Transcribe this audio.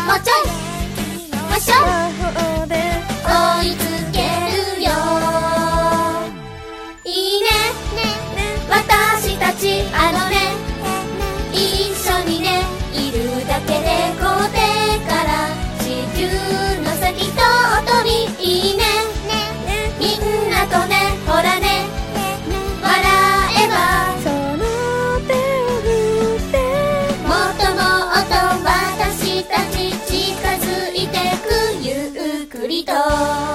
もうちょいはしょ追いつけるよ。いいね私たち一緒にねいるだけで校庭から地球の先とおとり。いいねみんなとねほらね笑えばその手を振ってもっともっと私たち近づいてくゆっくりと